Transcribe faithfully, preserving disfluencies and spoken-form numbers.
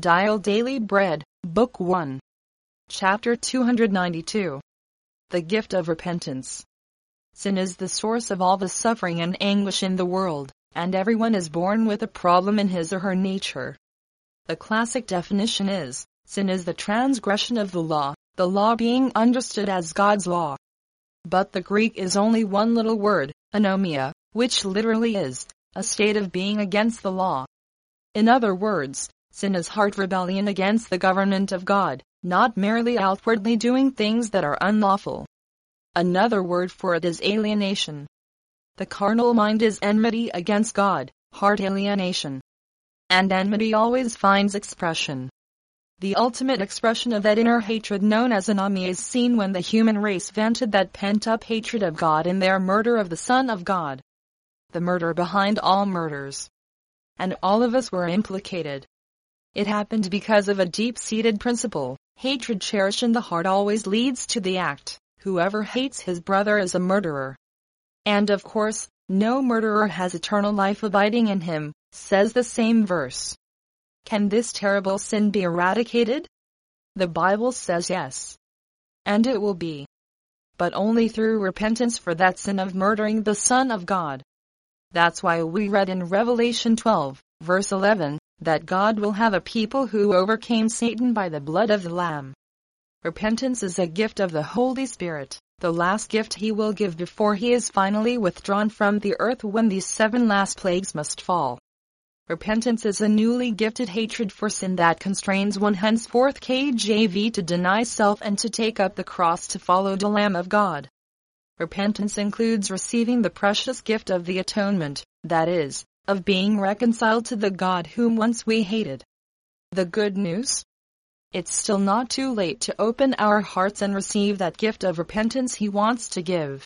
Dial Daily Bread, Book one. Chapter two hundred ninety-two. The Gift of Repentance. Sin is the source of all the suffering and anguish in the world, and everyone is born with a problem in his or her nature. The classic definition is, sin is the transgression of the law, the law being understood as God's law. But the Greek is only one little word, anomia, which literally is, a state of being against the law. In other words, sin is heart rebellion against the government of God, not merely outwardly doing things that are unlawful. Another word for it is alienation. The carnal mind is enmity against God, heart alienation. And enmity always finds expression. The ultimate expression of that inner hatred known as anomia is seen when the human race vented that pent-up hatred of God in their murder of the Son of God. The murder behind all murders. And all of us were implicated. It happened because of a deep-seated principle. Hatred cherished in the heart always leads to the act. Whoever hates his brother is a murderer. And of course, no murderer has eternal life abiding in him, says the same verse. Can this terrible sin be eradicated? The Bible says yes. And it will be. But only through repentance for that sin of murdering the Son of God. That's why we read in Revelation twelve, verse eleven, that God will have a people who overcame Satan by the blood of the Lamb. Repentance is a gift of the Holy Spirit, the last gift he will give before he is finally withdrawn from the earth when these seven last plagues must fall. Repentance is a newly gifted hatred for sin that constrains one henceforth K J V to deny self and to take up the cross to follow the Lamb of God. Repentance includes receiving the precious gift of the atonement, that is, of being reconciled to the God whom once we hated. The good news? It's still not too late to open our hearts and receive that gift of repentance he wants to give.